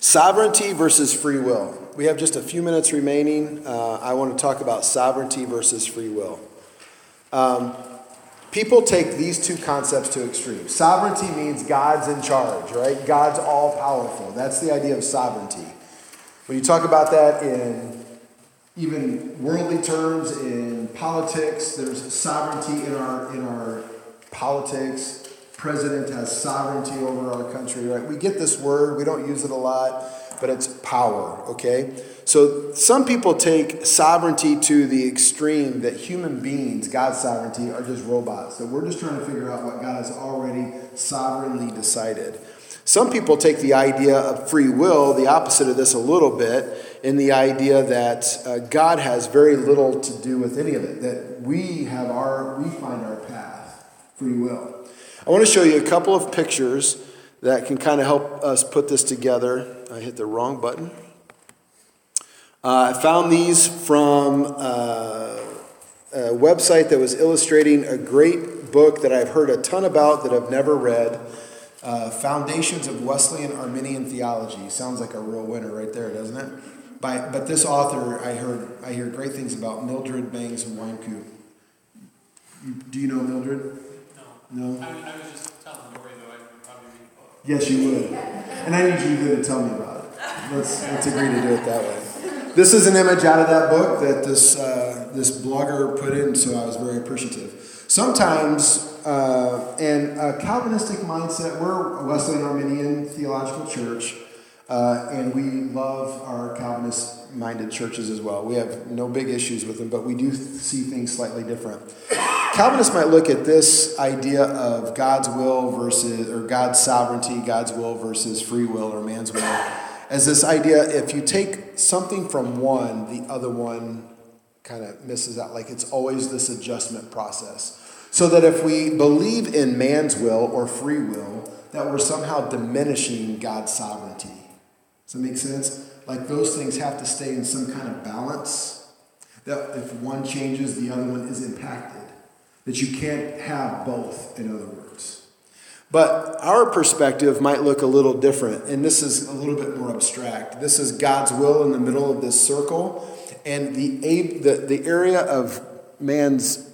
Sovereignty versus free will. We have just a few minutes remaining. I want to talk about sovereignty versus free will. People take these two concepts to extremes. Sovereignty means God's in charge, right? God's all-powerful. That's the idea of sovereignty. When you talk about that in even worldly terms, in politics, there's sovereignty in our politics. President has sovereignty over our country, right? We get this word, we don't use it a lot, but it's power, okay? So some people take sovereignty to the extreme that human beings, God's sovereignty, are just robots. So we're just trying to figure out what God has already sovereignly decided. Some people take the idea of free will, the opposite of this a little bit, in the idea that God has very little to do with any of it, that we find our path, free will. I want to show you a couple of pictures that can kind of help us put this together. I hit the wrong button. I found these from a website that was illustrating a great book that I've heard a ton about that I've never read. Foundations of Wesleyan Arminian Theology. Sounds like a real winner right there, doesn't it? But this author, I hear great things about, Mildred Bangs Wynkoop. Do you know Mildred? No? I was just telling Lori, though, I would probably read the book. Yes, you would. And I need you to tell me about it. Let's agree to do it that way. This is an image out of that book that this blogger put in, so I was very appreciative. Sometimes, in a Calvinistic mindset, we're a Wesleyan Arminian theological church, and we love our Calvinist-minded churches as well. We have no big issues with them, but we do see things slightly different. Calvinists might look at this idea of God's will versus, or God's sovereignty, God's will versus free will or man's will, as this idea, if you take something from one, the other one kind of misses out. Like it's always this adjustment process. So that if we believe in man's will or free will, that we're somehow diminishing God's sovereignty. Does that make sense? Like those things have to stay in some kind of balance. That if one changes, the other one is impacted. That you can't have both, in other words. But our perspective might look a little different, and this is a little bit more abstract. This is God's will in the middle of this circle, and the area of man's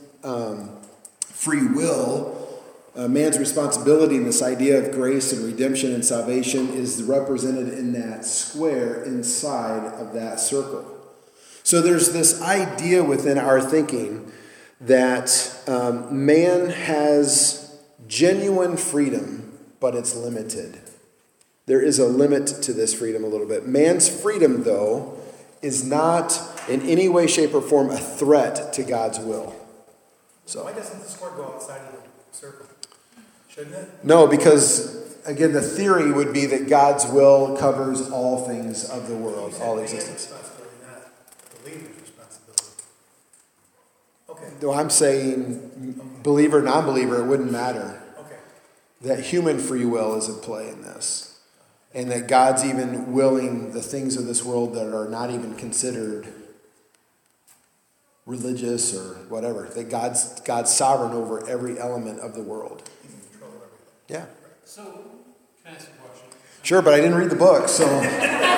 free will, man's responsibility in this idea of grace and redemption and salvation is represented in that square inside of that circle. So there's this idea within our thinking that man has genuine freedom, but it's limited. There is a limit to this freedom a little bit. Man's freedom, though, is not in any way, shape, or form a threat to God's will. So why doesn't the square go outside of the circle? Shouldn't it? No, because, again, the theory would be that God's will covers all things of the world, all existence. Though I'm saying, believer, non-believer, it wouldn't matter. Okay. That human free will is at play in this. And that God's even willing the things of this world that are not even considered religious or whatever. That God's sovereign over every element of the world. He's in control of everything. Yeah. So, can I ask a question? Sure, but I didn't read the book, so I'm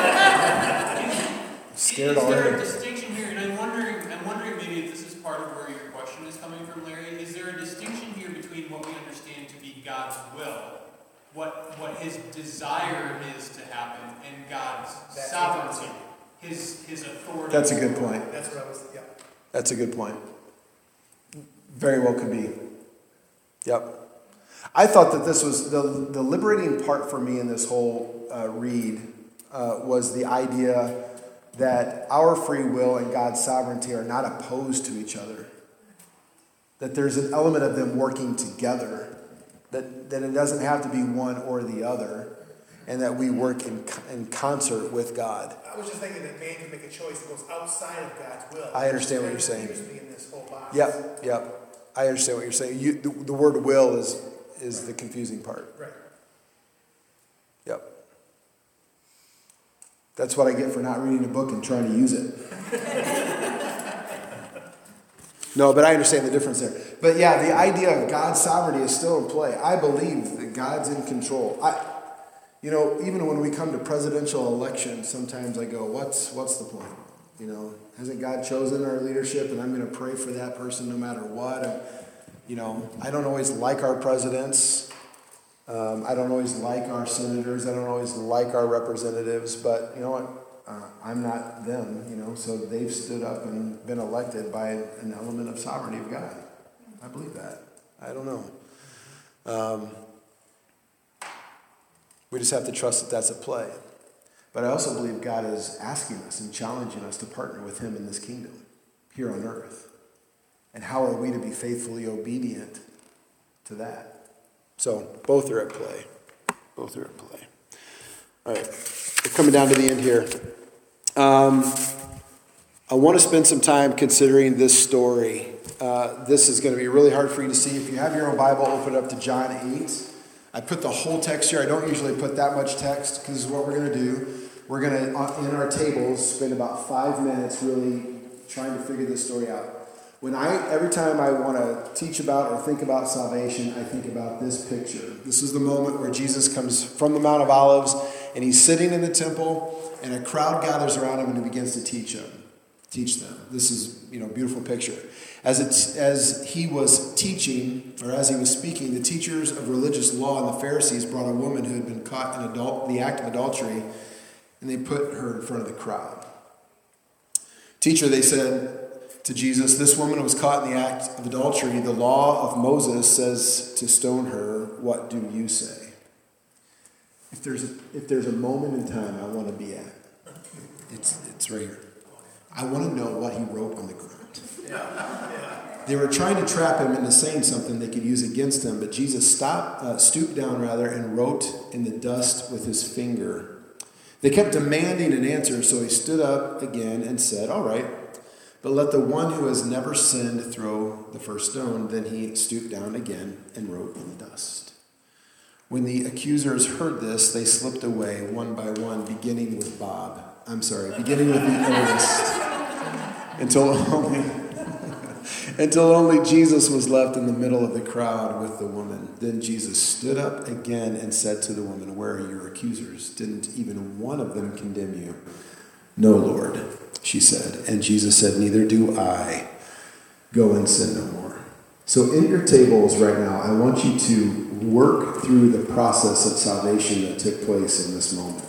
scared Is there already. a distinction here? And I'm wondering maybe if this is part of where your question is coming from, Larry. Is there a distinction here between what we understand to be God's will, what his desire is to happen, and God's sovereignty, his authority? That's a good point. That's what I was, yeah. That's a good point. Very well could be. Yep. I thought that this was the liberating part for me in this whole read was the idea that our free will and God's sovereignty are not opposed to each other. That there's an element of them working together. That it doesn't have to be one or the other. And that we work in concert with God. I was just thinking that man can make a choice that goes outside of God's will. I understand what you're saying. In this whole box. Yep. I understand what you're saying. The word will is the confusing part. Right. Yep. That's what I get for not reading a book and trying to use it. No, but I understand the difference there. But yeah, the idea of God's sovereignty is still in play. I believe that God's in control. You know, even when we come to presidential elections, sometimes I go, what's the point? You know, hasn't God chosen our leadership, and I'm going to pray for that person no matter what? And, you know, I don't always like our presidents. I don't always like our senators. I don't always like our representatives. But you know what? I'm not them, you know. So they've stood up and been elected by an element of sovereignty of God. I believe that. I don't know. We just have to trust that that's at play. But I also believe God is asking us and challenging us to partner with him in this kingdom here on earth. And how are we to be faithfully obedient to that? So both are at play. Both are at play. All right. We're coming down to the end here. I want to spend some time considering this story. This is going to be really hard for you to see. If you have your own Bible, open it up to John 8. I put the whole text here. I don't usually put that much text because this is what we're going to do. We're going to, in our tables, spend about 5 minutes really trying to figure this story out. Every time I want to teach about or think about salvation, I think about this picture. This is the moment where Jesus comes from the Mount of Olives, and he's sitting in the temple, and a crowd gathers around him and he begins to teach them. This is, a beautiful picture. As he was teaching, or as he was speaking, the teachers of religious law and the Pharisees brought a woman who had been caught in the act of adultery, and they put her in front of the crowd. Teacher, they said to Jesus, this woman was caught in the act of adultery. The law of Moses says to stone her. What do you say? If there's a moment in time I want to be at, it's right here. I want to know what he wrote on the ground. They were trying to trap him into saying something they could use against him, but Jesus stooped down and wrote in the dust with his finger. They kept demanding an answer, so he stood up again and said, all right, but let the one who has never sinned throw the first stone. Then he stooped down again and wrote in the dust. When the accusers heard this, they slipped away one by one, beginning with the oldest, until only Jesus was left in the middle of the crowd with the woman. Then Jesus stood up again and said to the woman, where are your accusers? Didn't even one of them condemn you? No, Lord, she said. And Jesus said, neither do I. Go and sin no more. So in your tables right now, I want you to work through the process of salvation that took place in this moment.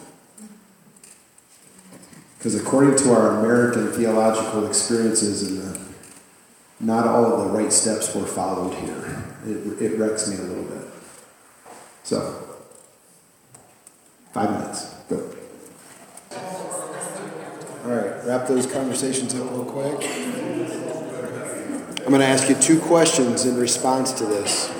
Because according to our American theological experiences, not all of the right steps were followed here. It wrecks me a little bit. So, 5 minutes. Go. All right, wrap those conversations up real quick. I'm going to ask you 2 questions in response to this.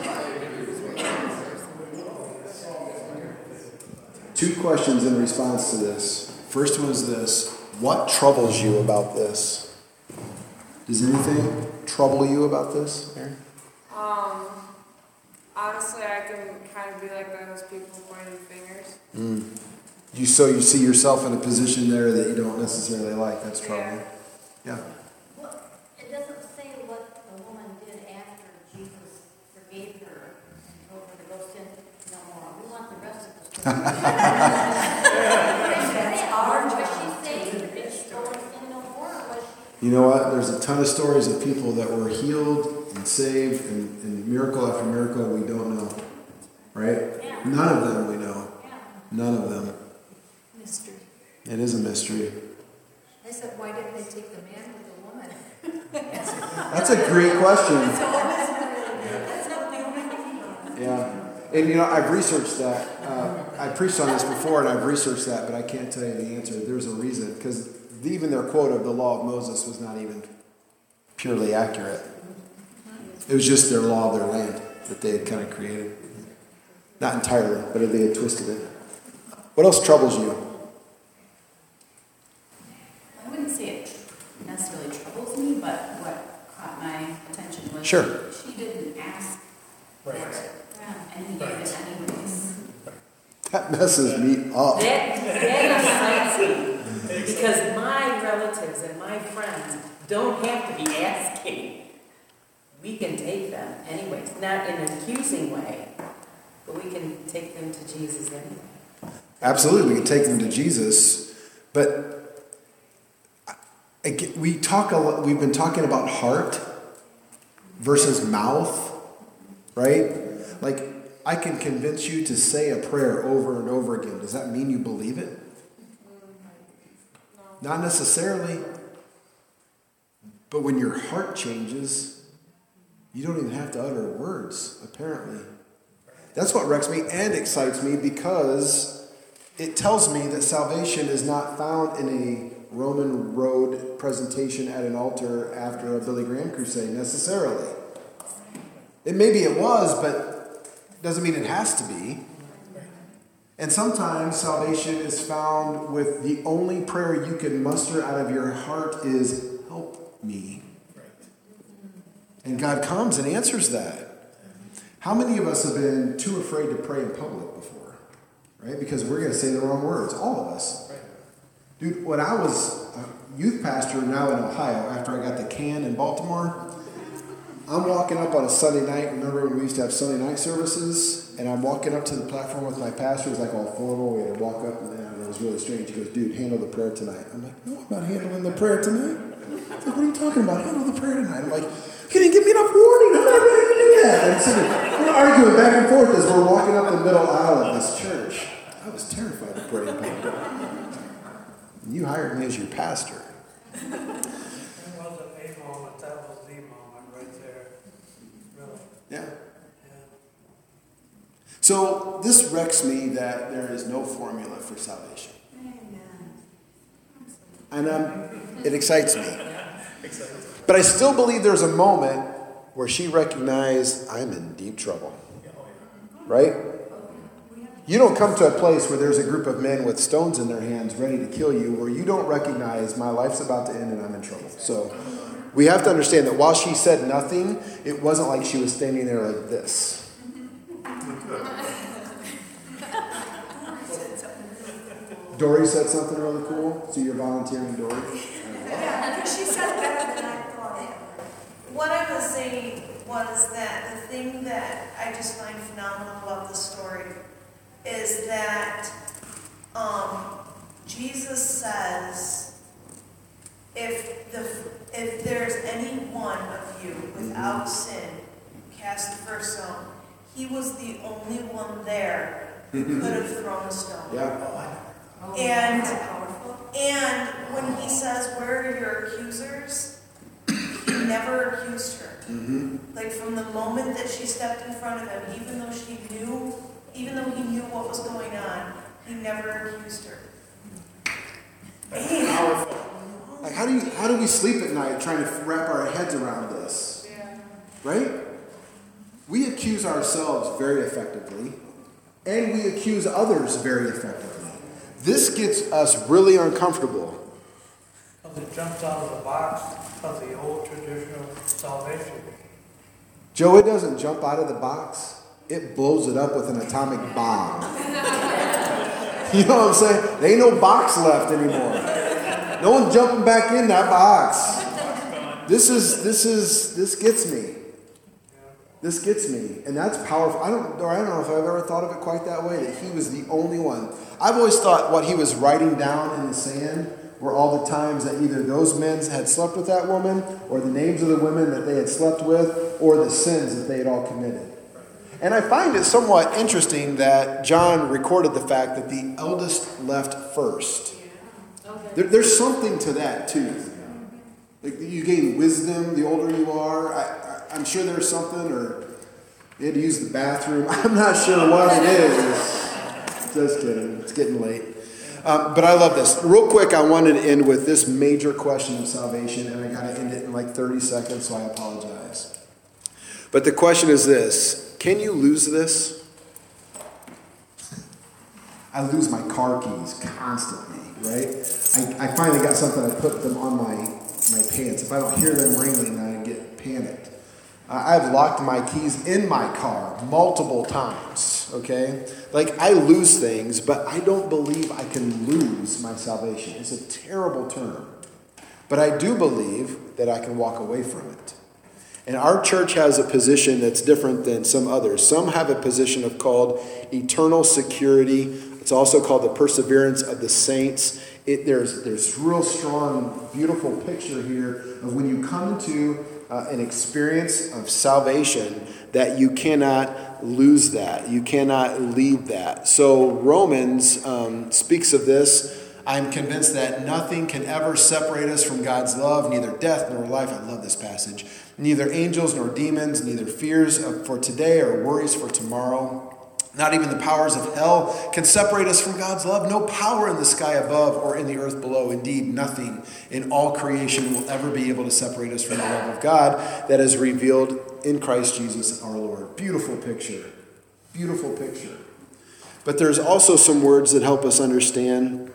2 questions in response to this. First one is this. What troubles you about this? Does anything trouble you about this, Aaron? Honestly, I can kind of be like those people pointing fingers. So you see yourself in a position there that you don't necessarily like. That's troubling. Yeah. Well, it doesn't say what the woman did after Jesus forgave her and told her to go sin no more. We want the rest of the story. That's our job. Was she saved? Did she go and sin no more? Or was she... You know what? There's a ton of stories of people that were healed and saved and miracle after miracle we don't know. Right? Yeah. None of them we know. Yeah. None of them. Mystery. It is a mystery. I said, why didn't they take the man with the woman? That's a great question. Yeah. And I've researched that. I preached on this before and I've researched that, but I can't tell you the answer. There's a reason. Because even their quote of the law of Moses was not even purely accurate. It was just their law of their land that they had kind of created. Not entirely, but they had twisted it. What else troubles you? I wouldn't say it necessarily troubles me, but what caught my attention was Sure. she didn't ask for Right. it, and he gave it anyways. That messes me up. That excites me, because my relatives and my friends don't have to be asking. We can take them anyways, not in an accusing way, but we can take them to Jesus anyway. Absolutely, we can take them to Jesus, but again, we've been talking about heart versus mouth, right? Like, I can convince you to say a prayer over and over again. Does that mean you believe it? Not necessarily. But when your heart changes, you don't even have to utter words, apparently. That's what wrecks me and excites me, because it tells me that salvation is not found in a Roman road presentation at an altar after a Billy Graham crusade, necessarily. Maybe it was, but doesn't mean it has to be. And sometimes salvation is found with the only prayer you can muster out of your heart is, help me. And God comes and answers that. How many of us have been too afraid to pray in public before? Right? Because we're going to say the wrong words. All of us. Dude, when I was a youth pastor now in Ohio, after I got the can in Baltimore, I'm walking up on a Sunday night. Remember when we used to have Sunday night services? And I'm walking up to the platform with my pastor. He's like all formal. We had to walk up, and it was really strange. He goes, dude, handle the prayer tonight. I'm like, no, I'm not handling the prayer tonight. He's like, what are you talking about? Handle the prayer tonight. I'm like, you didn't give me enough warning. I'm not ready to do that. And so we're arguing back and forth as we're walking up the middle aisle of this church. I was terrified to pray in public. You hired me as your pastor. It wasn't a moment, that was the moment right there. Really. Yeah. So this wrecks me that there is no formula for salvation. And it excites me. But I still believe there's a moment where she recognized, I'm in deep trouble. Right? You don't come to a place where there's a group of men with stones in their hands ready to kill you, where you don't recognize my life's about to end and I'm in trouble. So we have to understand that while she said nothing, it wasn't like she was standing there like this. Dory said something really cool, so you're volunteering, Dory? Yeah, because she said better than I thought. What I was saying was that the thing that I just find phenomenal about the story is that Jesus says, if there's any one of you without sin, cast the first stone. He was the only one there who could have thrown a stone. Yeah. And when he says, where are your accusers? He never accused her. Mm-hmm. Like from the moment that she stepped in front of him, even though he knew what was going on, he never accused her. Powerful. Like how do we sleep at night trying to wrap our heads around this? Yeah. Right? We accuse ourselves very effectively, and we accuse others very effectively. This gets us really uncomfortable. Because it jumps out of the box of the old traditional salvation. Joe, it doesn't jump out of the box. It blows it up with an atomic bomb. You know what I'm saying? There ain't no box left anymore. No one's jumping back in that box. This gets me. This gets me, and that's powerful. I don't know if I've ever thought of it quite that way, that he was the only one. I've always thought what he was writing down in the sand were all the times that either those men had slept with that woman, or the names of the women that they had slept with, or the sins that they had all committed. And I find it somewhat interesting that John recorded the fact that the eldest left first. There's something to that, too. Like you gain wisdom the older you are. I'm sure there's something, or they had to use the bathroom. I'm not sure what it is. Just kidding. It's getting late. But I love this. Real quick, I wanted to end with this major question of salvation, and I got to end it in like 30 seconds, so I apologize. But the question is this. Can you lose this? I lose my car keys constantly, right? I finally got something, I put them on my pants. If I don't hear them ringing, I get panicked. I've locked my keys in my car multiple times, okay? Like, I lose things, but I don't believe I can lose my salvation. It's a terrible term. But I do believe that I can walk away from it. And our church has a position that's different than some others. Some have a position of called eternal security It's also called the perseverance of the saints. There's real strong, beautiful picture here of when you come into an experience of salvation, that you cannot lose that. You cannot leave that. So Romans speaks of this. I'm convinced that nothing can ever separate us from God's love, neither death nor life. I love this passage. Neither angels nor demons, neither fears for today or worries for tomorrow. Not even the powers of hell can separate us from God's love. No power in the sky above or in the earth below. Indeed, nothing in all creation will ever be able to separate us from the love of God that is revealed in Christ Jesus our Lord. Beautiful picture. Beautiful picture. But there's also some words that help us understand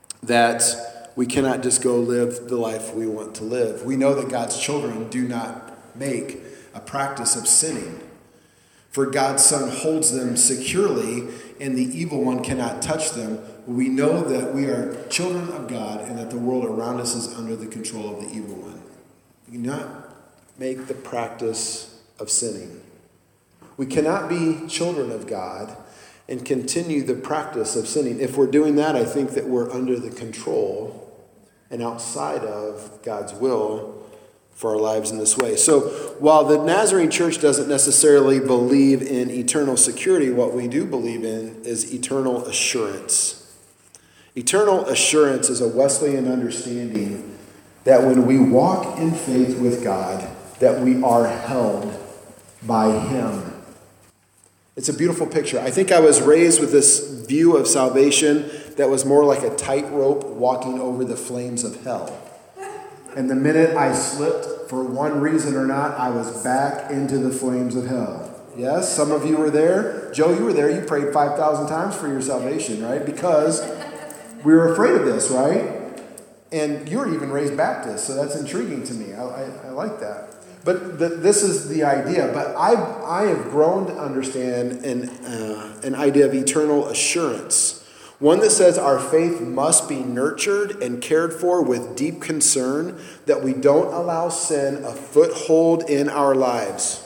that we cannot just go live the life we want to live. We know that God's children do not make a practice of sinning. For God's Son holds them securely, and the evil one cannot touch them. We know that we are children of God, and that the world around us is under the control of the evil one. We cannot make the practice of sinning. We cannot be children of God and continue the practice of sinning. If we're doing that, I think that we're under the control and outside of God's will for our lives in this way. So while the Nazarene Church doesn't necessarily believe in eternal security, what we do believe in is eternal assurance. Eternal assurance is a Wesleyan understanding that when we walk in faith with God, that we are held by Him. It's a beautiful picture. I think I was raised with this view of salvation that was more like a tightrope walking over the flames of hell. And the minute I slipped, for one reason or not, I was back into the flames of hell. Yes, some of you were there. Joe, you were there. You prayed 5,000 times for your salvation, right? Because we were afraid of this, right? And you were even raised Baptist, so that's intriguing to me. I like that. But this is the idea. But I have grown to understand an idea of eternal assurance. One that says our faith must be nurtured and cared for with deep concern, that we don't allow sin a foothold in our lives.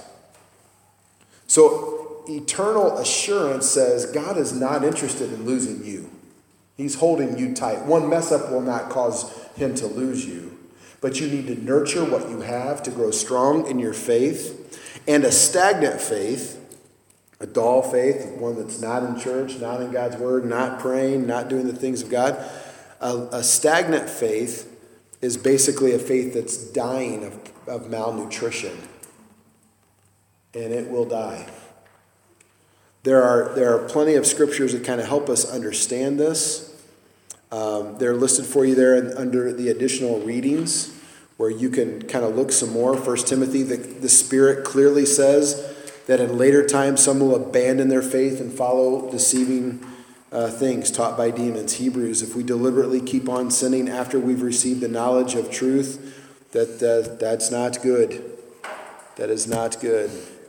So eternal assurance says God is not interested in losing you. He's holding you tight. One mess up will not cause Him to lose you. But you need to nurture what you have to grow strong in your faith. And a stagnant faith, a dull faith, one that's not in church, not in God's word, not praying, not doing the things of God. A stagnant faith is basically a faith that's dying of malnutrition. And it will die. There are plenty of scriptures that kind of help us understand this. They're listed for you there under the additional readings, where you can kind of look some more. 1 Timothy, the Spirit clearly says that in later times some will abandon their faith and follow deceiving things taught by demons. Hebrews, if we deliberately keep on sinning after we've received the knowledge of truth, that's not good. That is not good.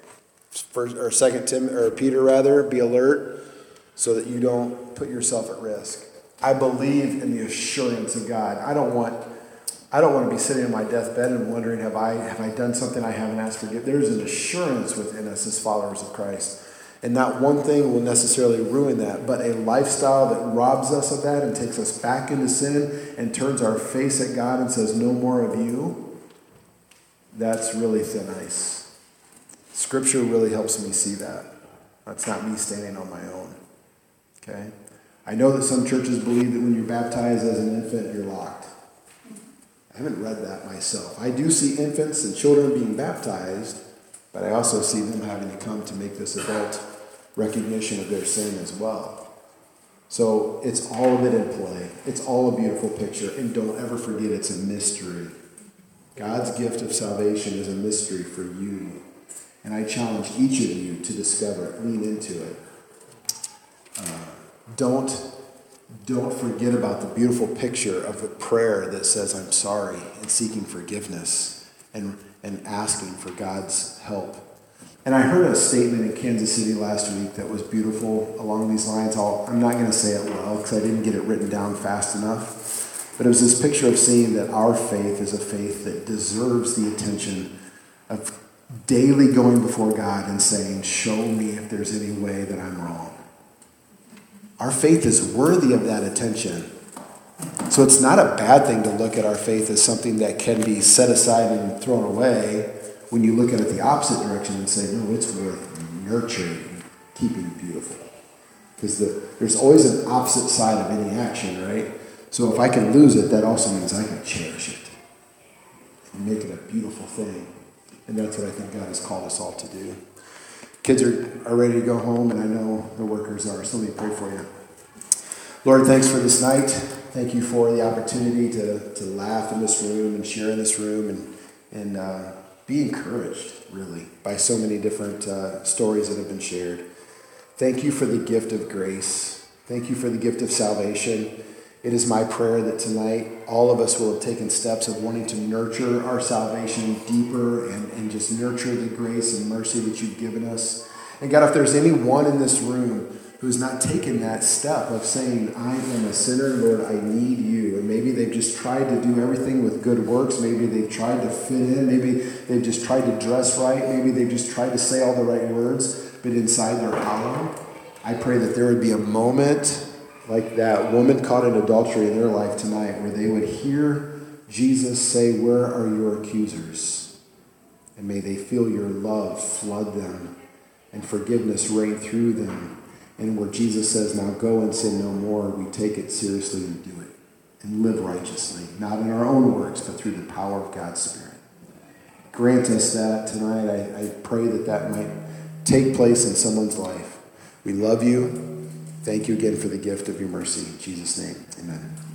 Peter, be alert so that you don't put yourself at risk. I believe in the assurance of God. I don't want to be sitting on my deathbed and wondering, have I done something I haven't asked for? There's an assurance within us as followers of Christ. And not one thing will necessarily ruin that, but a lifestyle that robs us of that and takes us back into sin and turns our face at God and says, no more of you, that's really thin ice. Scripture really helps me see that. That's not me standing on my own. Okay? I know that some churches believe that when you're baptized as an infant, you're locked. I haven't read that myself. I do see infants and children being baptized, but I also see them having to come to make this adult recognition of their sin as well. So it's all of it in play. It's all a beautiful picture. And don't ever forget, it's a mystery. God's gift of salvation is a mystery for you. And I challenge each of you to discover it, lean into it. Don't forget about the beautiful picture of a prayer that says, I'm sorry, and seeking forgiveness and asking for God's help. And I heard a statement in Kansas City last week that was beautiful along these lines. I'm not going to say it well because I didn't get it written down fast enough. But it was this picture of seeing that our faith is a faith that deserves the attention of daily going before God and saying, show me if there's any way that I'm wrong. Our faith is worthy of that attention. So it's not a bad thing to look at our faith as something that can be set aside and thrown away when you look at it the opposite direction and say, no, it's worth nurturing and keeping beautiful. Because there's always an opposite side of any action, right? So if I can lose it, that also means I can cherish it and make it a beautiful thing. And that's what I think God has called us all to do. Kids are ready to go home, and I know the workers are. So let me pray for you. Lord, thanks for this night. Thank you for the opportunity to laugh in this room and share in this room and be encouraged, really, by so many different stories that have been shared. Thank you for the gift of grace. Thank you for the gift of salvation. It is my prayer that tonight all of us will have taken steps of wanting to nurture our salvation deeper and just nurture the grace and mercy that you've given us. And God, if there's anyone in this room who's not taken that step of saying, I am a sinner, Lord, I need you. And maybe they've just tried to do everything with good works. Maybe they've tried to fit in. Maybe they've just tried to dress right. Maybe they've just tried to say all the right words, but inside they're hollow. I pray that there would be a moment like that woman caught in adultery in their life tonight where they would hear Jesus say, where are your accusers? And may they feel your love flood them and forgiveness reign through them. And where Jesus says, now go and sin no more, we take it seriously and do it. And live righteously, not in our own works, but through the power of God's Spirit. Grant us that tonight. I pray that might take place in someone's life. We love you. Thank you again for the gift of your mercy. In Jesus' name, amen.